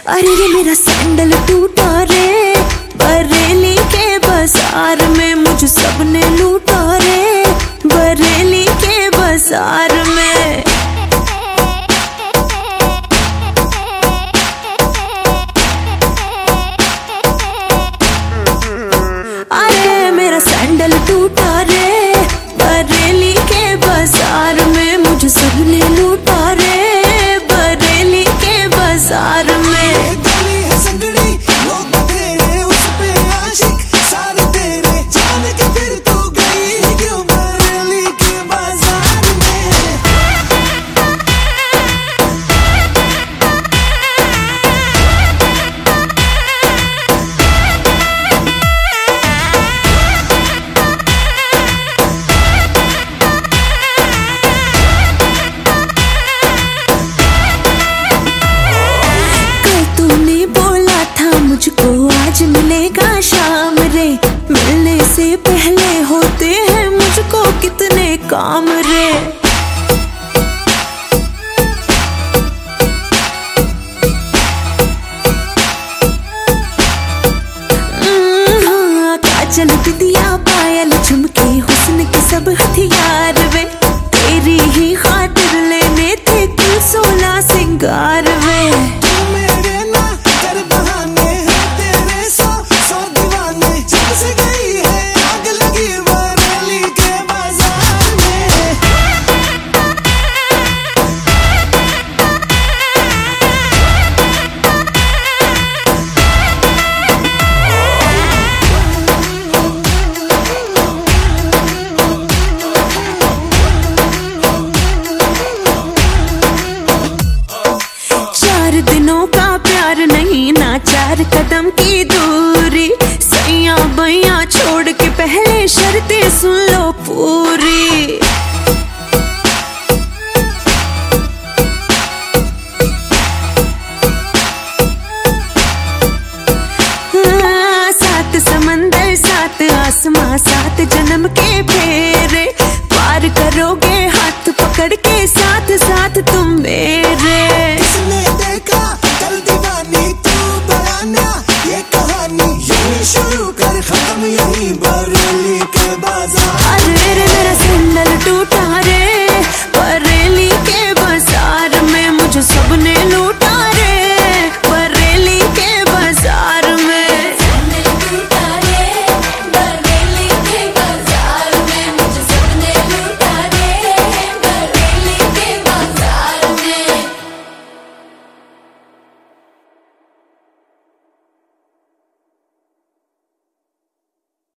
अरे रे मेरा सैंडल टूटा रे, बरेली के बाजार में मुझ सबने लूटा रे, बरेली के बाजार में। अरे मेरा सैंडल टूटा रे, बरेली के बाजार में मुझ सबने लूटा रे, बरेली के बाजार में। मुझको आज मिलेगा शाम रे, मिलने से पहले होते हैं मुझको कितने काम